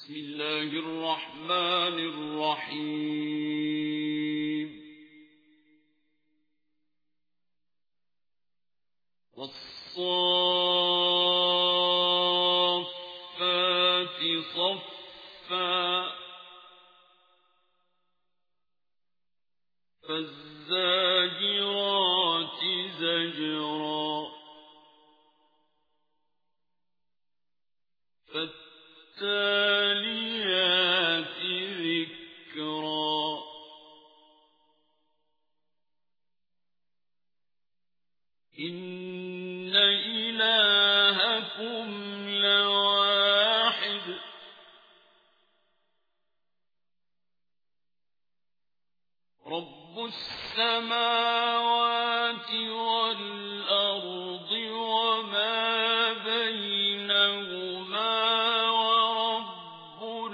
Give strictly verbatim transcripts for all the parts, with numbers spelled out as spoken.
بسم الله الرحمن الرحيم والصافات صفا فالزاجرات زجرا فالتاليات ذكرا إن إلهكم لواحد رب السماوات والأرض وما بينهما ورب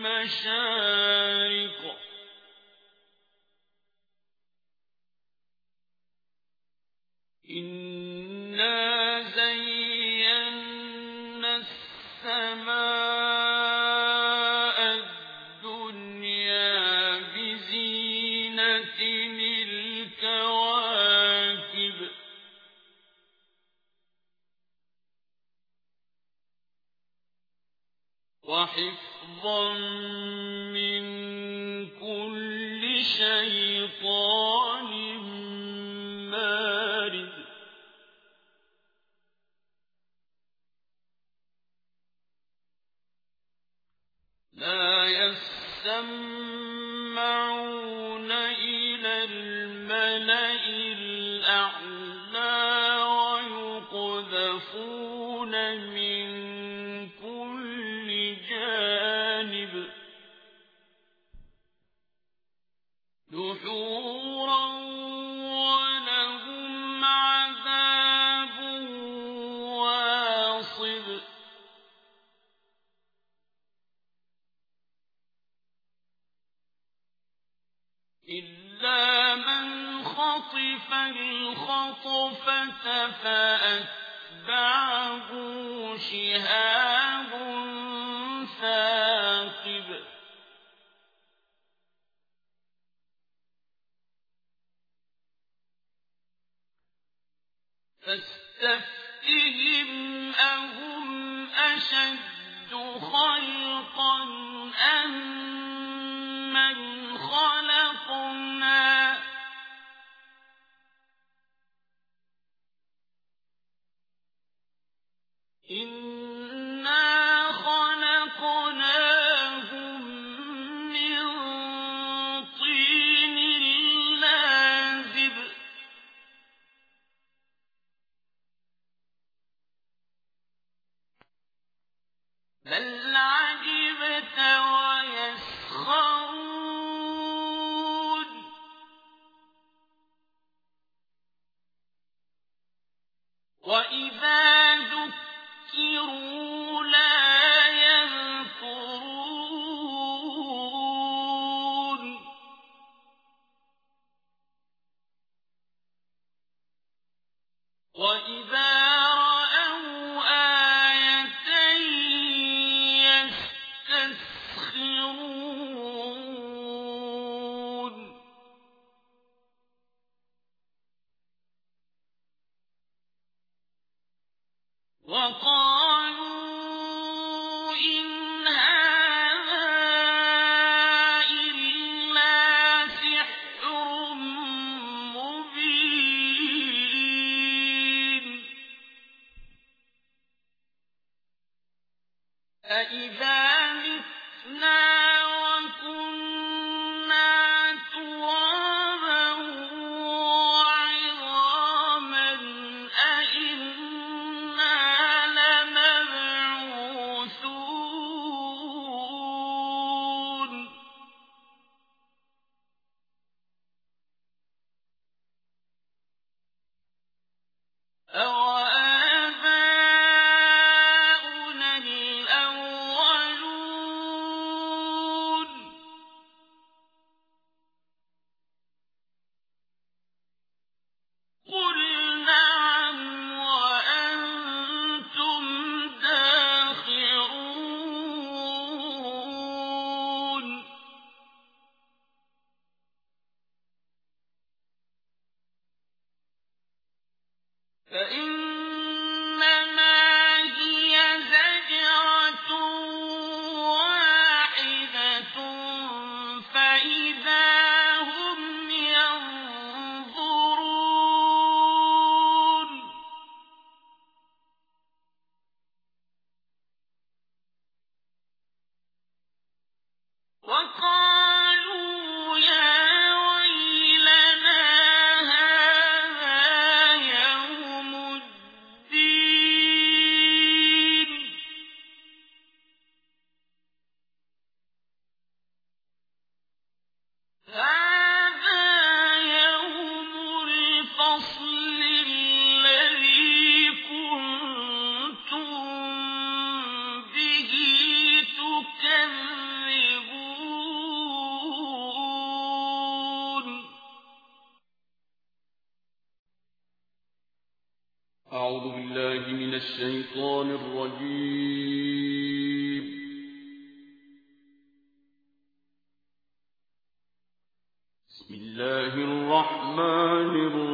المشارق إنا زينا السماء الدنيا بزينة الكواكب وحفظا من كل شيطان مارد لا يسمعون إلى الملأ الأعلى ويقذفون من كل جانب دحورا ولهم عذاب واصب إلا من خطف الخطفة فأتبعه شهاب ثاقب فاستفتهم أهم أشد خلقا أم من خلقنا إنا خلقناهم من طين لازب بل عجبت ويسخرون وإذا ذكروا لا يذكرون وإذا رأوا آية يستسخرون وقالوا إن هذا إلا سحر مبين أإذا متنا وكنا ترابا وعظاما أإنا لمبعوثون أوآباؤنا الأولون هذا يوم الفصل الذي كنتم به تكذبون. أعوذ بالله من الشيطان الرجيم. بسم الله الرحمن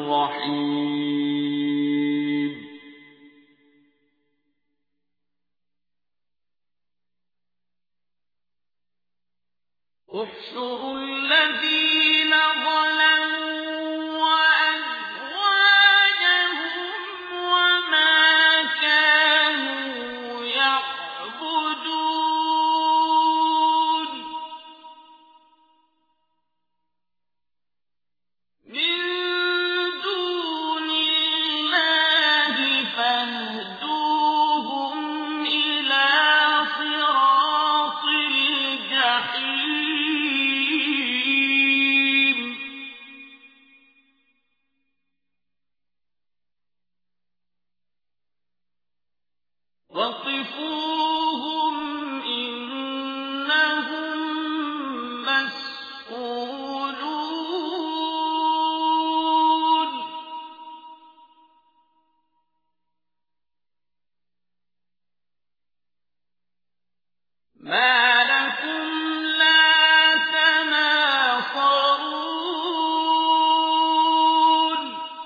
الرحيم. احشروا الذين ظلموا وأزواجهم وما كانوا يعبدون من دون الله فاهدوهم إلى صراط الجحيم. وقفوهم إنهم مسئولون. ما لكم لا تناصرون.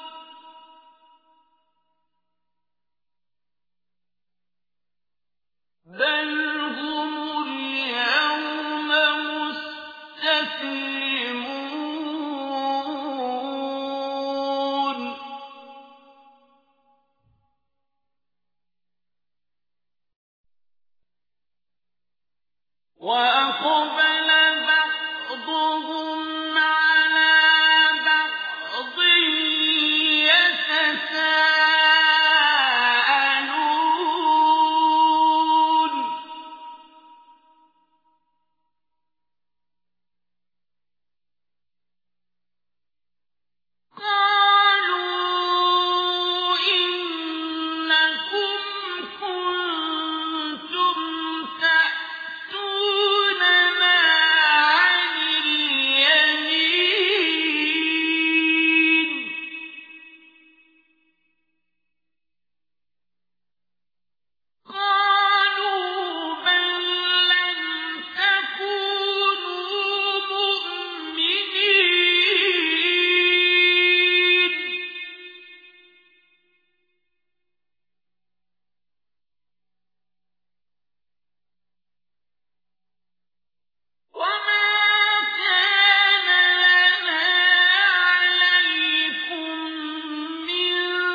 بل هم اليوم مستسلمون. وأقبل بعضهم على بعض يتساءلون. قالوا إنكم كنتم تأتوننا عن اليمين. قالوا بل لم تكونوا مؤمنين. وما كان لنا عليكم من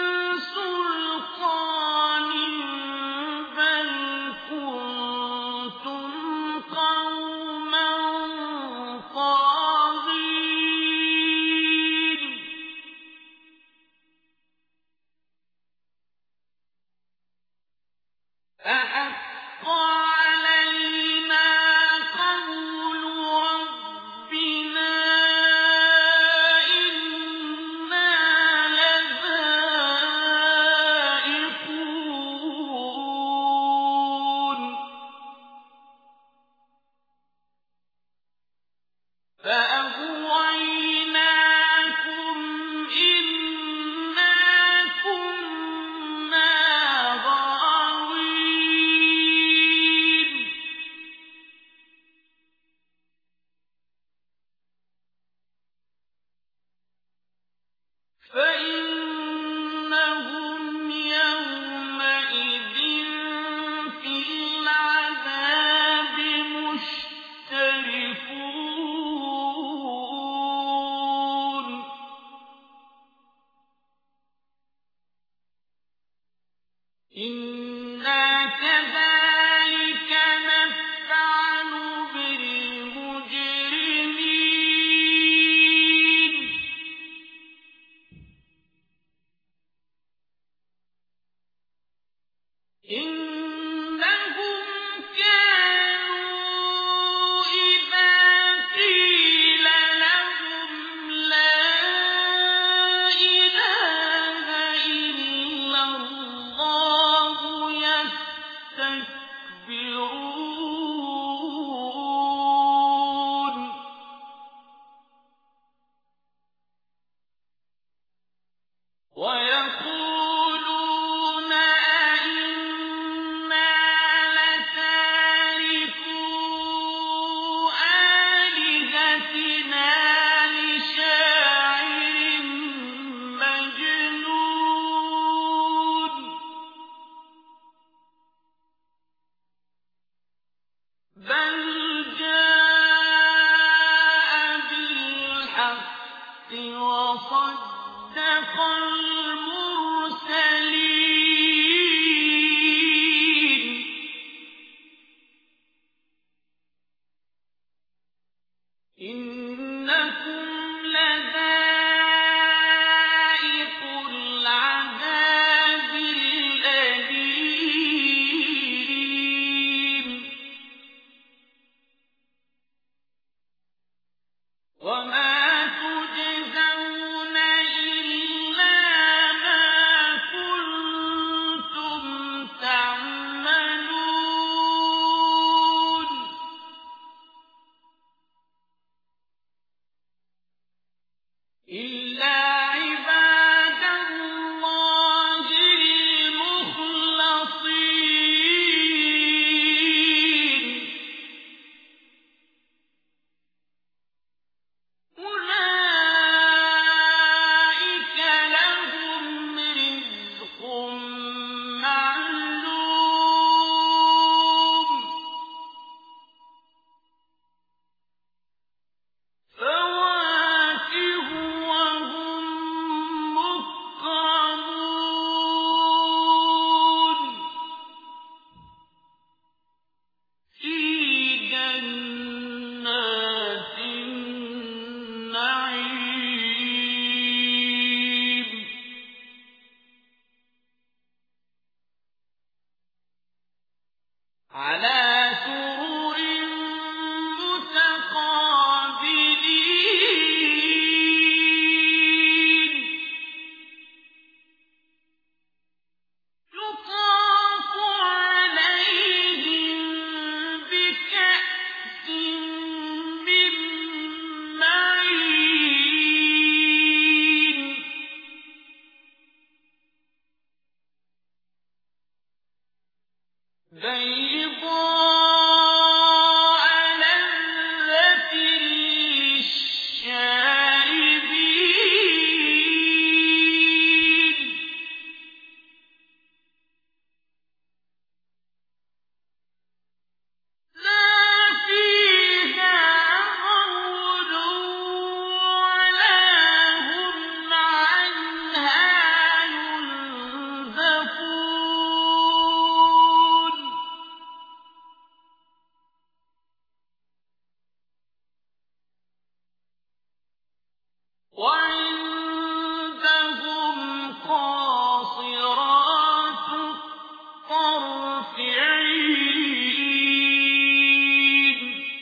سلطان بل كنتم قوما طاغين. فحق علينا قول ربنا إنا لذائقون. فأغويناكم إنا كنا غاوين. فإنهم يومئذ في العذاب مشتركون. بل جاء بالحق وصدق المرسلين إنكم لذائق العذاب الأليم وما تجزون إلا ما كنتم تعملون إلا عباد الله المخلصين أولئك لهم رزق معلوم فواكه وهم مكرمون في جنات النعيم على سرر متقابلين يطاف عليهم بكأس من معين بيضاء لذة للشاربين لا فيها غول ولا هم عنها ينزفون وعندهم قاصرات الطرف عين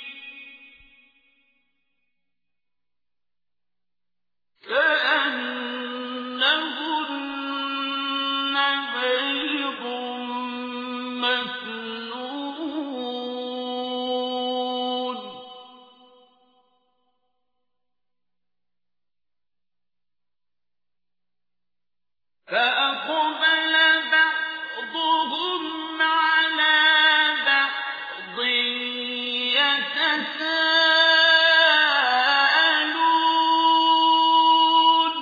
كأنهن بيض مكنون فأقبل بعضهم على بعض يتساءلون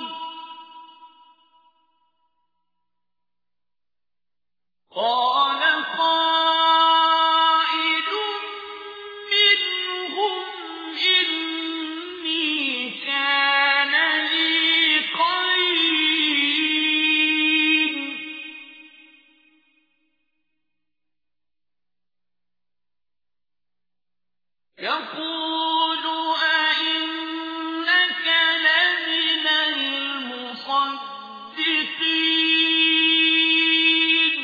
قال قائل منهم إني كان لي قرين يقول أئنك لمن المصدقين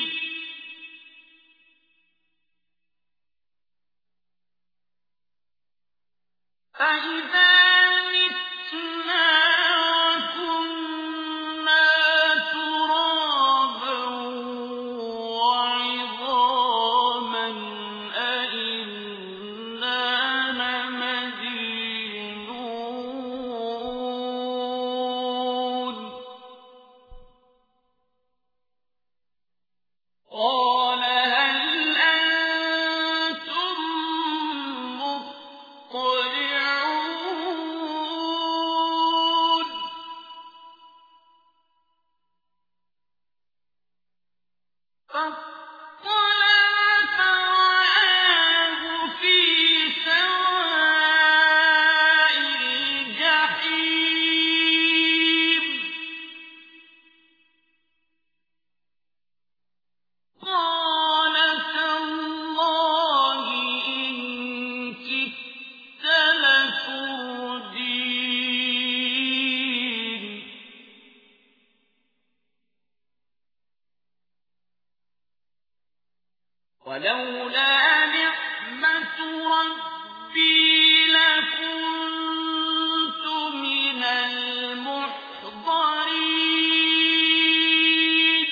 أَإِذَا مِتْنَا وَكُنَّا تُرَابًا وَعِظَامًا أَإِنَّا لَمَدِينُونَ قَالَ هَلْ أَنتُم مُّطَّلِعُونَ لَكُنتُ مِنَ الْمُحْضَرِينَ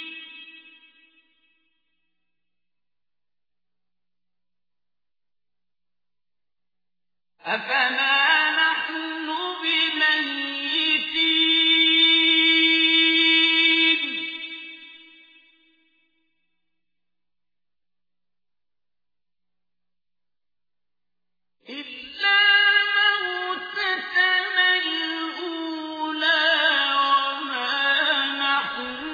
أَفَمَا نَحْنُ بِمَيِّتِينَ إِلَّا مَوْتَتَنَا الْأُولَىٰ وَمَا نَحْنُ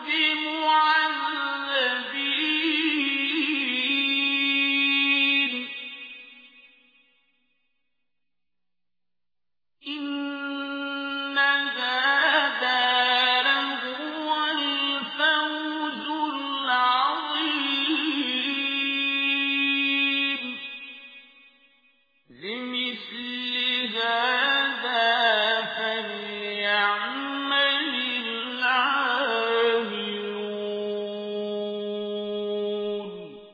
بِمُعَذَّبِينَ إِنَّ هَٰذَا لَهُوَ الْفَوْزُ الْعَظِيمُ لِمِثْلِ هَٰذَا فَلْيَعْمَلِ الْعَامِلُونَ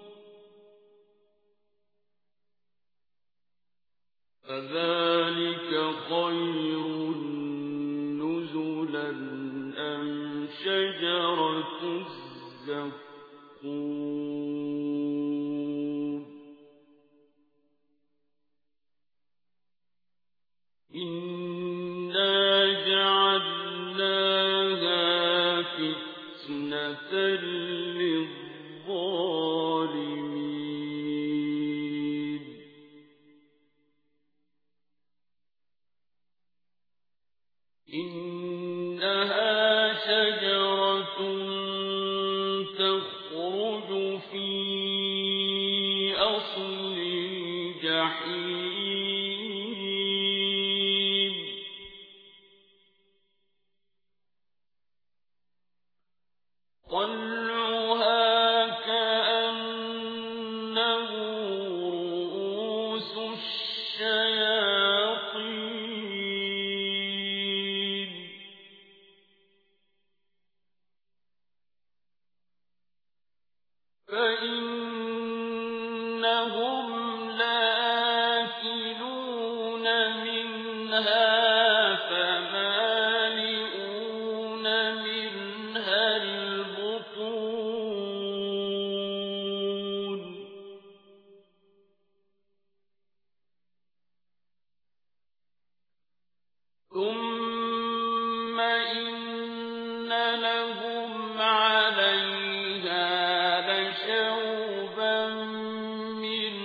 أَذَٰلِكَ خَيْرٌ نُّزُلًا أَمْ شَجَرَةُ الزَّقُّومِ إِنَّا جَعَلْنَاهَا فِتْنَةً لِّلظَّالِمِينَ إِنَّهَا شَجَرَةٌ تَخْرُجُ فِي أَصْلِ الْجَحِيمِ طَلْعُهَا كَأَنَّهُ رُءُوسُ الشَّيَاطِينِ فَإِنَّهُمْ لَآكِلُونَ مِنْهَا فَمَالِئُونَ مِنْهَا الْبُطُونَ ثُمَّ إِنَّ لَهُمْ عَلَيْهَا لَشَوْبًا مِّنْ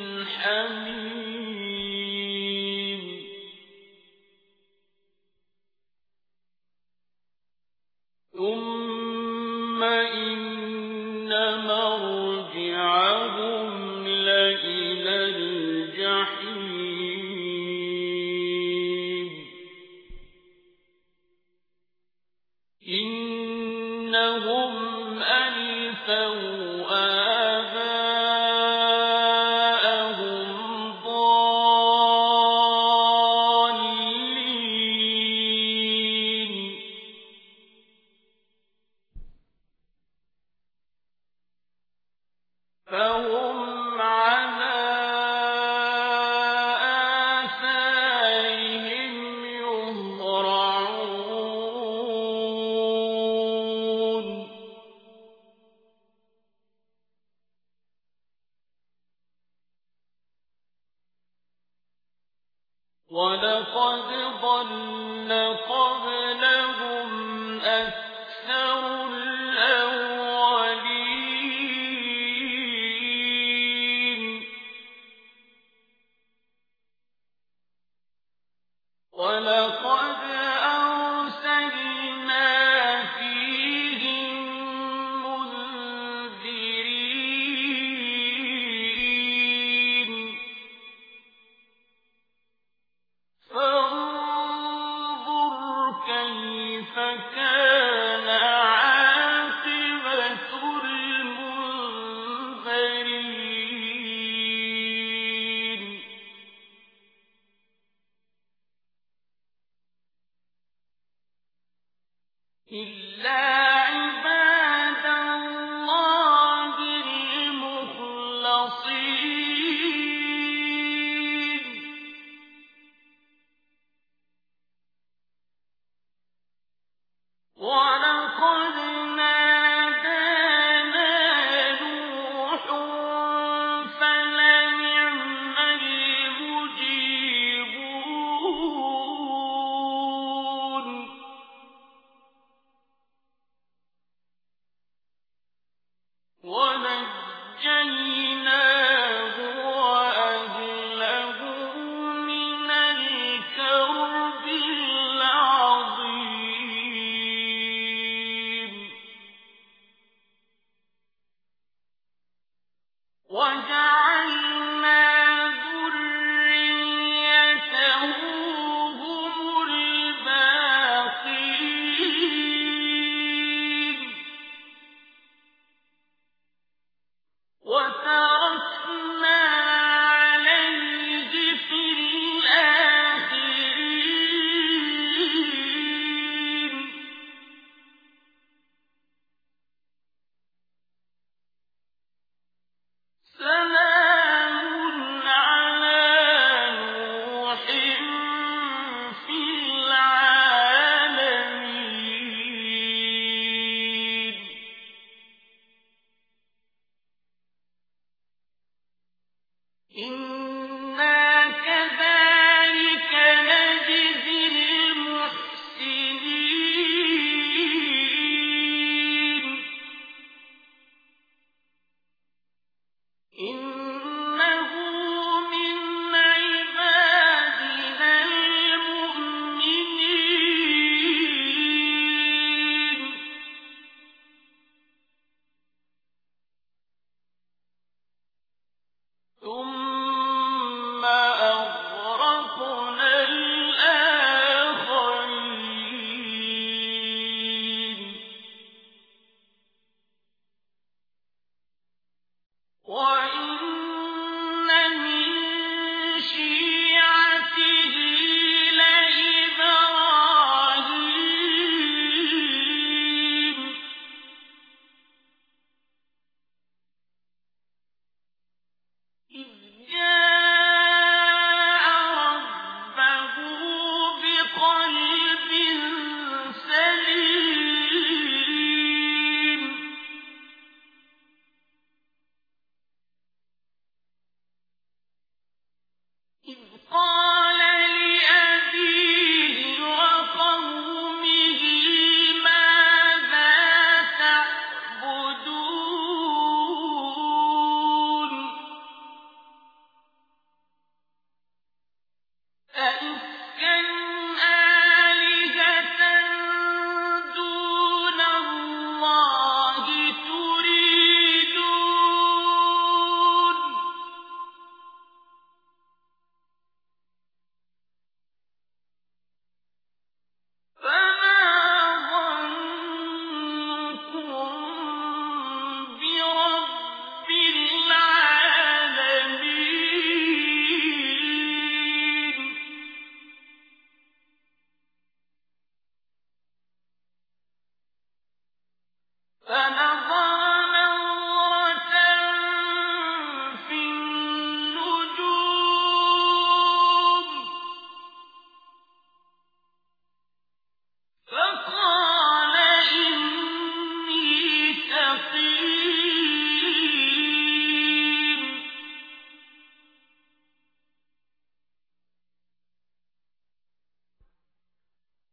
حَمِيمٍ ثُمَّ إِنَّ مَرْجِعَهُمْ لَإِلَى الْجَحِيمِ إِنَّهُمْ أَلْفَوْا آبَاءَهُمْ ضَالِّينَ فَهُمْ عَلَىٰ آثَارِهِمْ يُهْرَعُونَ وَلَقَدْ ضَلَّ قَبْلَهُمْ أَكْثَرُ الْأَوَّلِينَ وَلَقَدْ أَرْسَلْنَا فِيهِم مُّنذِرِينَ فَانظُرْ كَيْفَ كَانَ عَاقِبَةُ الْمُنذَرِينَ إِلَّا عِبَادَ اللَّهِ الْمُخْلَصِينَ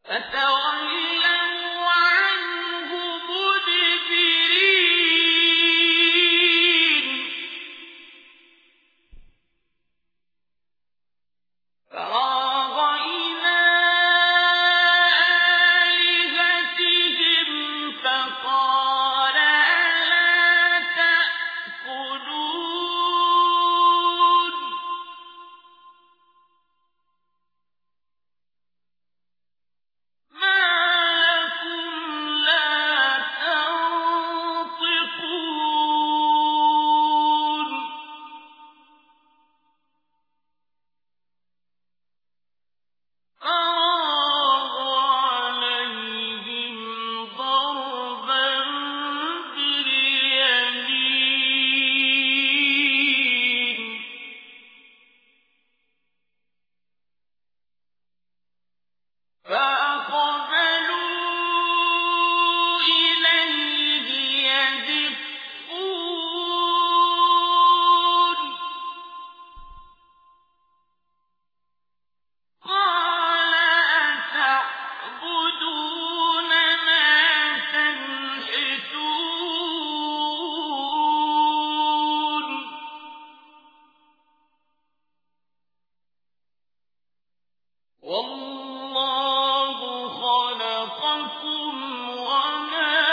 فَتَوَلَّوْا عَنْهُ مُدْبِرِينَ فَرَاغَ إِلَىٰ آلِهَتِهِمْ فَقَالَ أَلَا تَأْكُلُونَ مَا لَكُمْ لَا تَنطِقُونَ فَرَاغَ عَلَيْهِمْ ضَرْبًا بِالْيَمِينِ فَأَقْبَلُوا إِلَيْهِ يَزِفُّونَ قَالَ أَتَعْبُدُونَ مَا تَنْحِتُونَ وَاللَّهُ خَلَقَكُمْ وَمَا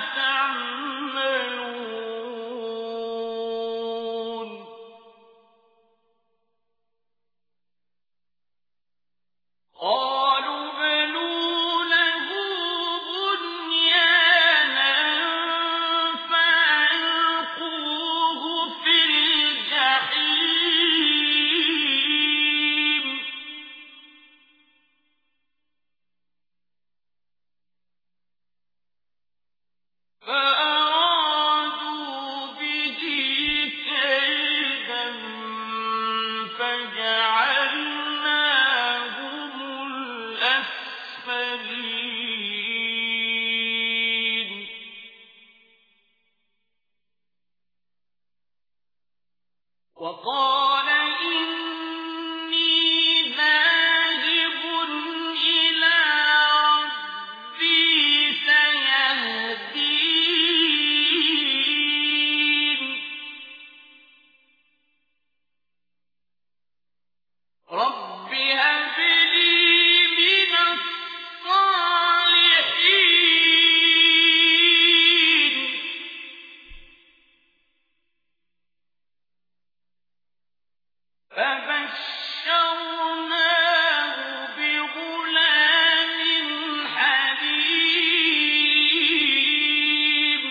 تَعْمَلُونَ قَالُوا ابْنُوا لَهُ بُنْيَانًا فَأَلْقُوهُ فِي الْجَحِيمِ فَأَرَادُوا بِهِ كَيْدًا فَجَعَلْنَاهُمُ الْأَسْفَلِينَ وَقَالَ إِنِّي ذَاهِبٌ إِلَىٰ رَبِّي سَيَهْدِينِ رَبِّ هَبْ لِي مِنَ الصَّالِحِينَ فَبَشَّرْنَاهُ بِغُلَامٍ حَلِيمٍ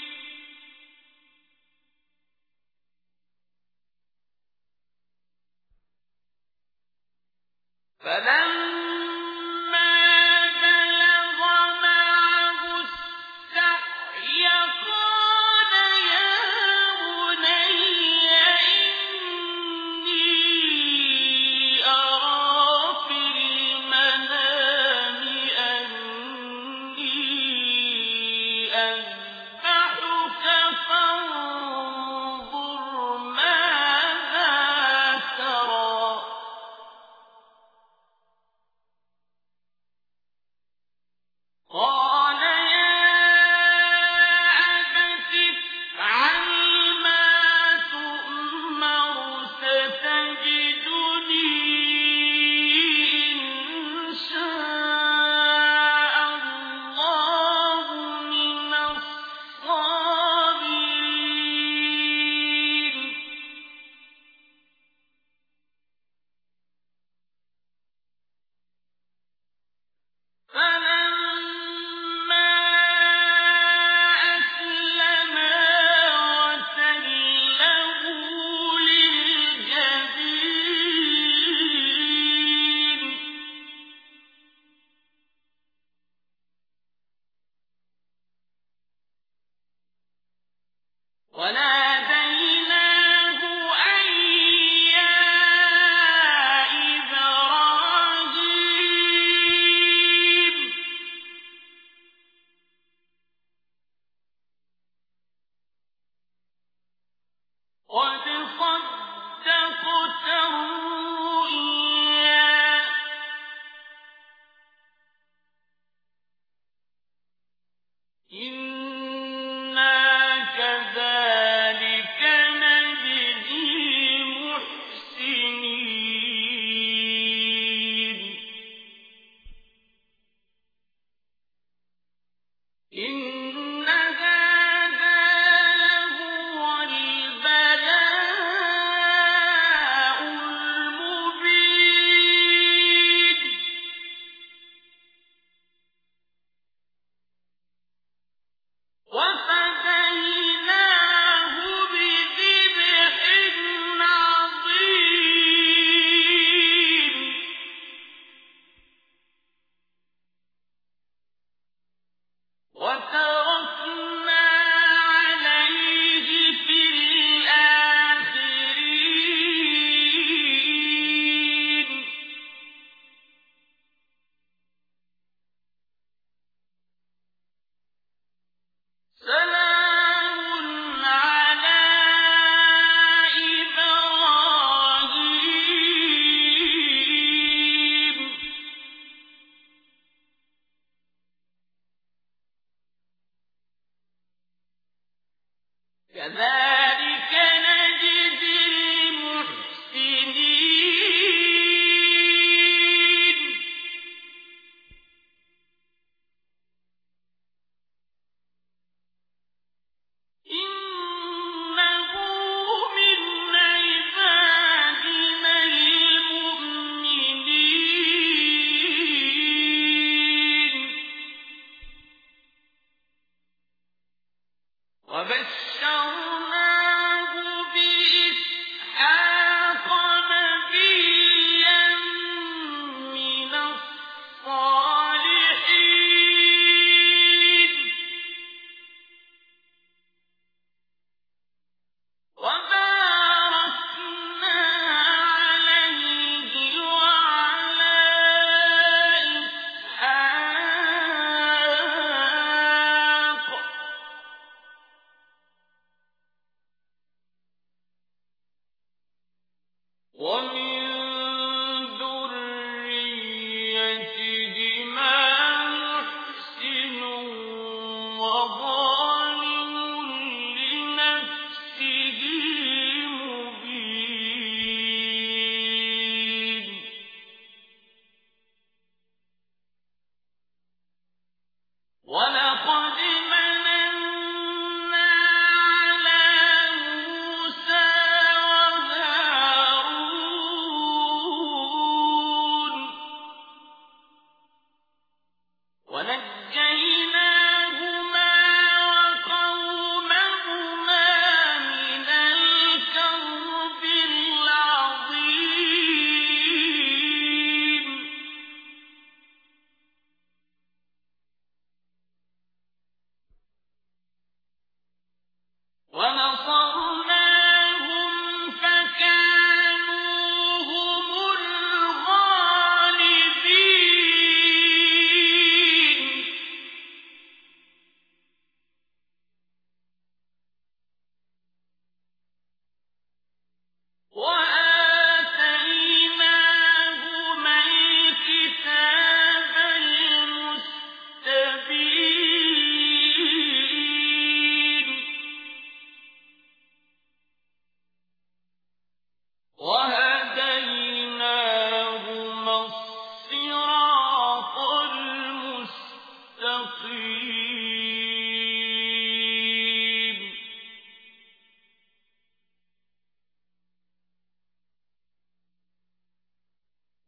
فَلَمَّا بَلَغَ مَعَهُ السَّعْيَ قَالَ يَا بُنَيَّ إِنِّي أَرَىٰ فِي الْمَنَامِ أَنِّي أَذْبَحُكَ فَانظُرْ مَاذَا تَرَىٰ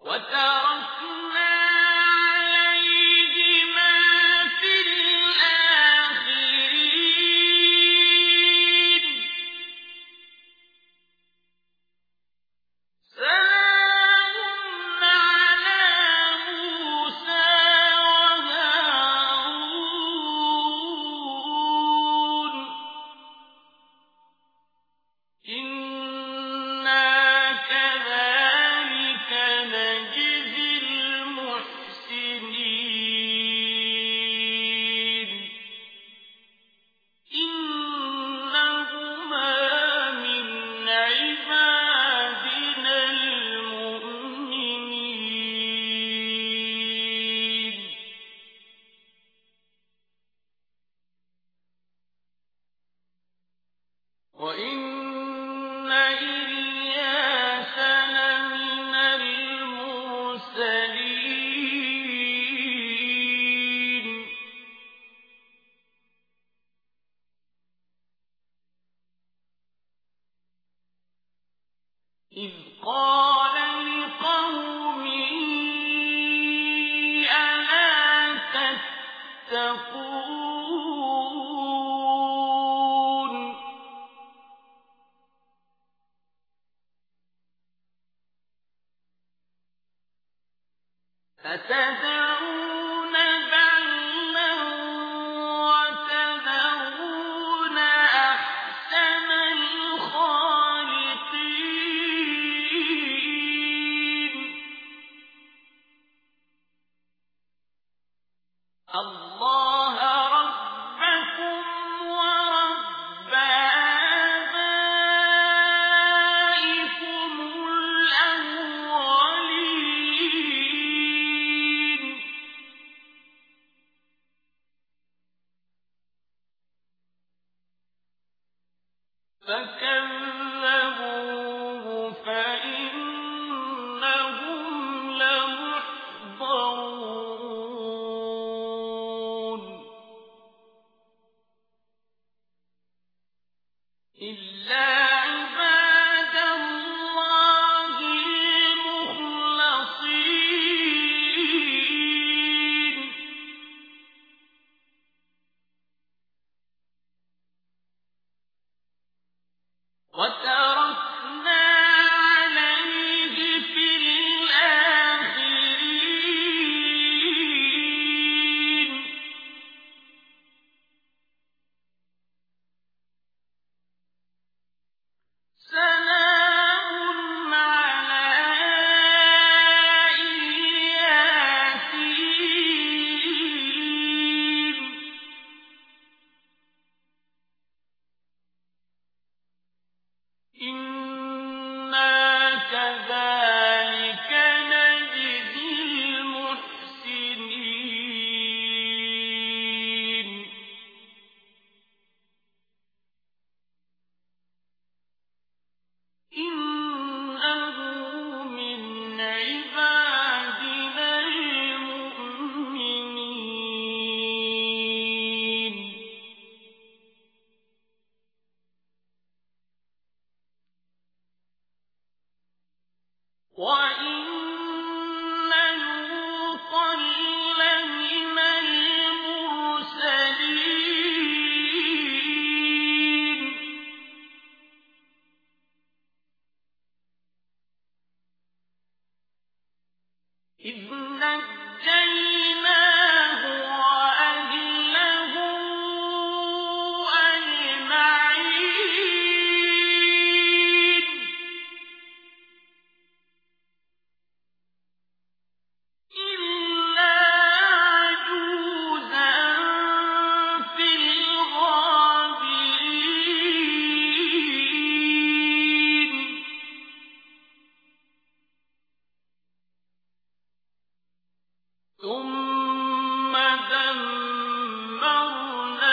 وتركنا عليهما في الآخرين سلام على موسى وهارون إنا كذلك نجزي المحسنين إنهما من عبادنا المؤمنين وإن إلياس لمن المرسلين إذ قال لقومه ألا تتقون أتدعون بعلا وتذرون أحسن الخالقين الله ربكم ورب آبائكم الأولين فكذبوه فإنهم لمحضرون إلا عباد الله المخلصين وتركنا عليه في الآخرين سلام على الياسين إنا كذلك نجزي المحسنين إنه من عبادنا المؤمنين وإن لوطا لمن المرسلين إذ نجيناه وأهله أجمعين إلا عجوزا في الغابرين ثم دمرنا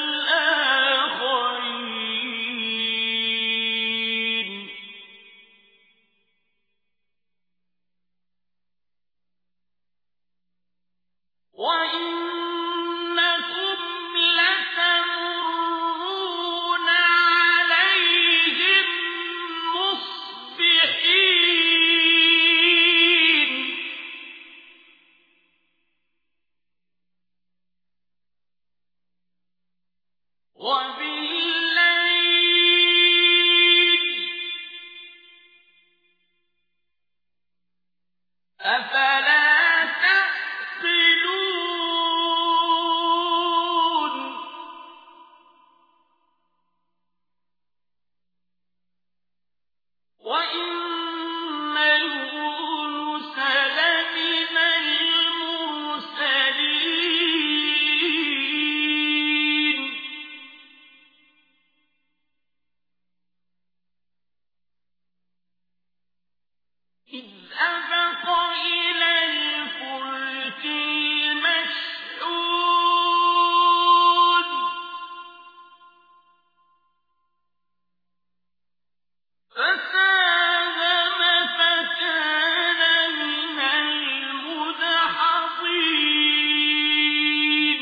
الآخرين وإنكم لتمرون عليهم مصبحين أفلا تعقلون وإن يونس لمن المرسلين إذ أبق إلى الفلك المشحون فساهم فكان من المدحضين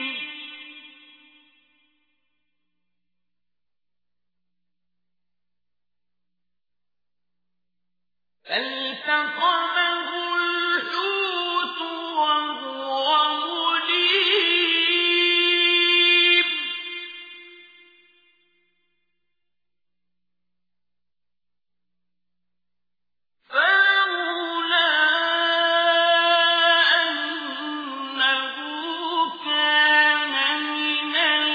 فالتقمه الحوت وهو مليم فلولا أنه كان من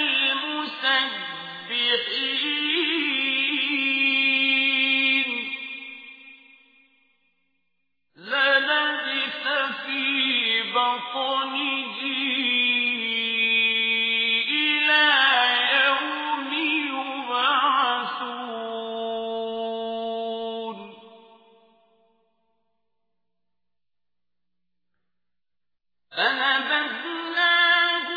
المسبحين للبث في بطنه إلى يوم يبعثون فنبذناه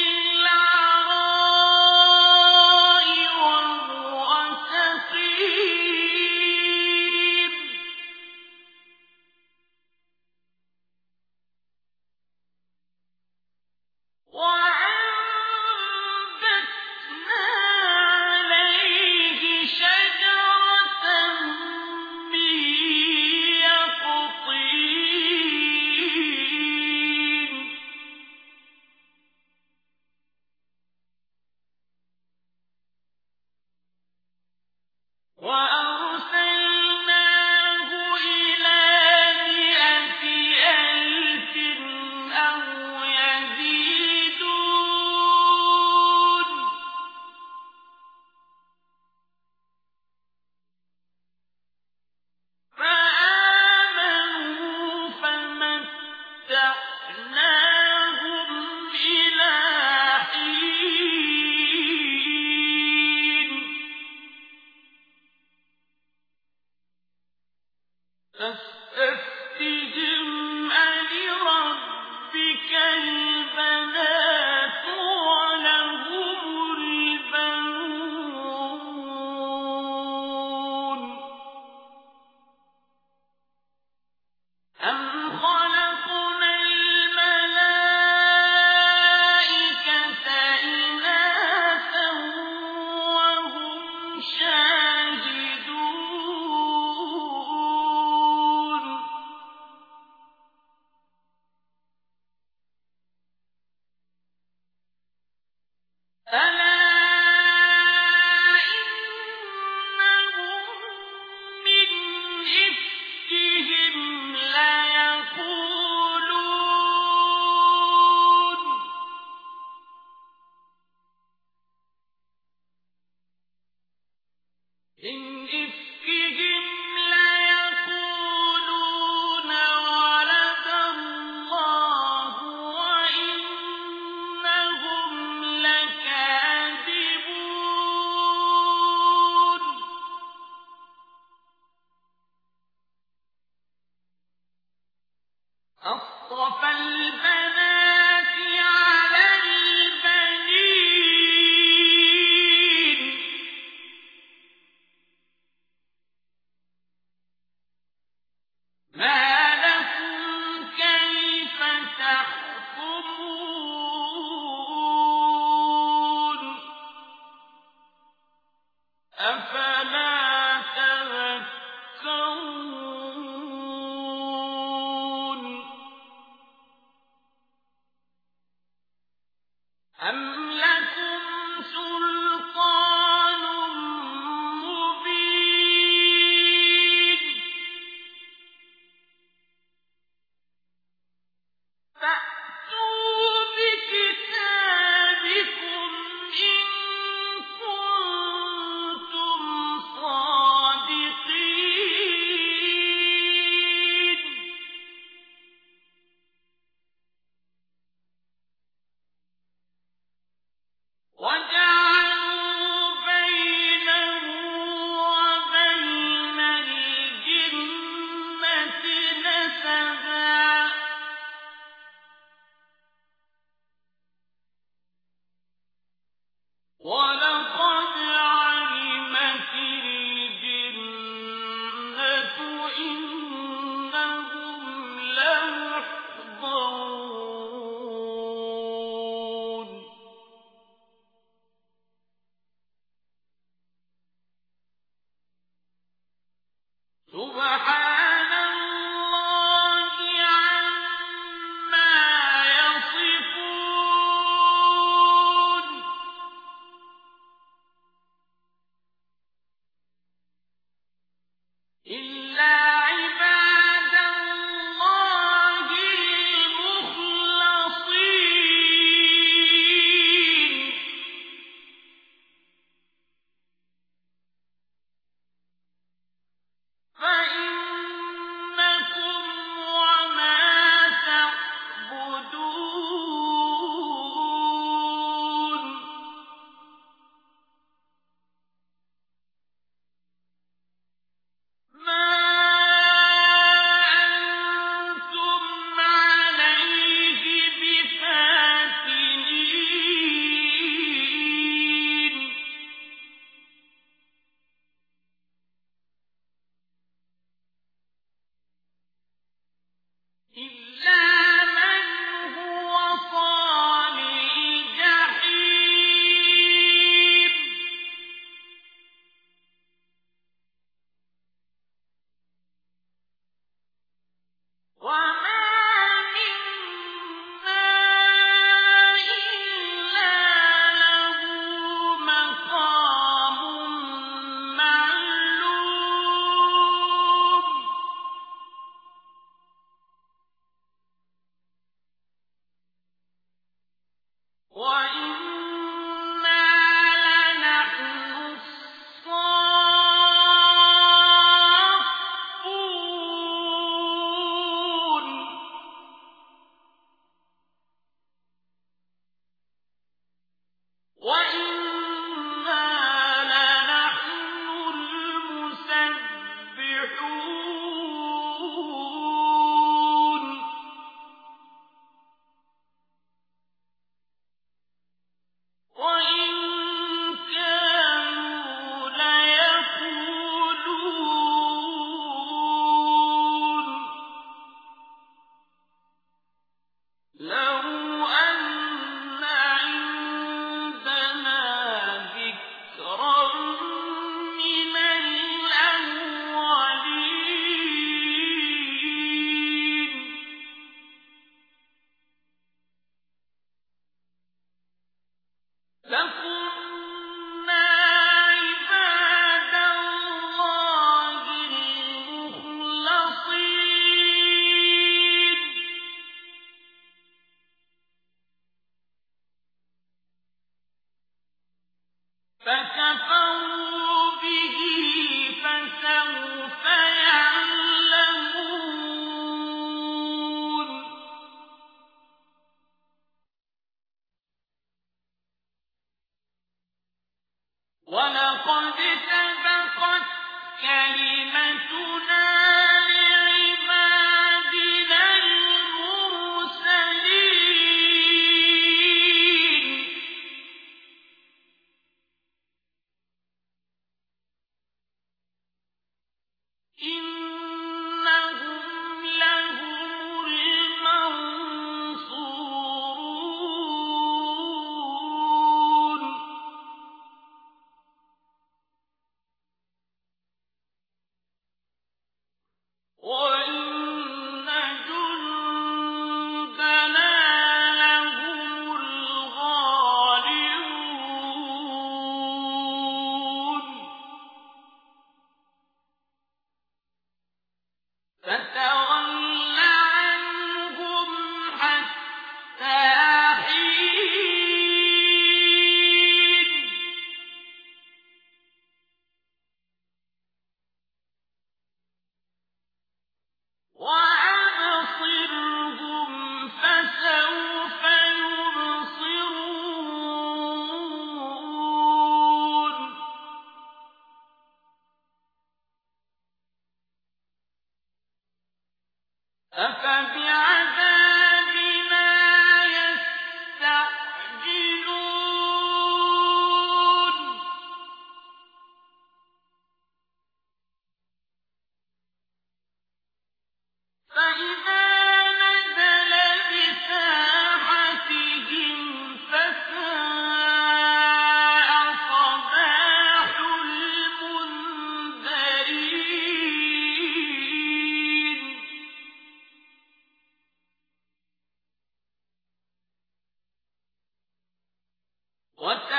بالعراء وهو سقيم وأنبتنا عليه شجرة من يقطين وأرسلناه إلى مائة ألف أو يزيدون فآمنوا فمتعناهم إلى حين فاستفتهم ألربك البنات ولهم البنون أم خلقنا الملائكة إناثا وهم شاهدون ألا إنهم من إفكهم ليقولون إن إفكهم ليقولون ولد الله وإنهم لكاذبون أصطفى البنات على البنين ما لكم كيف تحكمون أفلا تذكرون فَأْتُوا بِكِتَابِكُمْ إِن كُنتُمْ صَادِقِينَ وَجَعَلُوا بَيْنَهُ وَبَيْنَ الْجِنَّةِ نَسَبًا أَفَبِعَذَابِنَا يَسْتَعْجِلُونَ فَإِذَا نَزَلَ بِسَاحَتِهِمْ فَسَاءَ صَبَاحُ الْمُنذَرِينَ وَتَرَى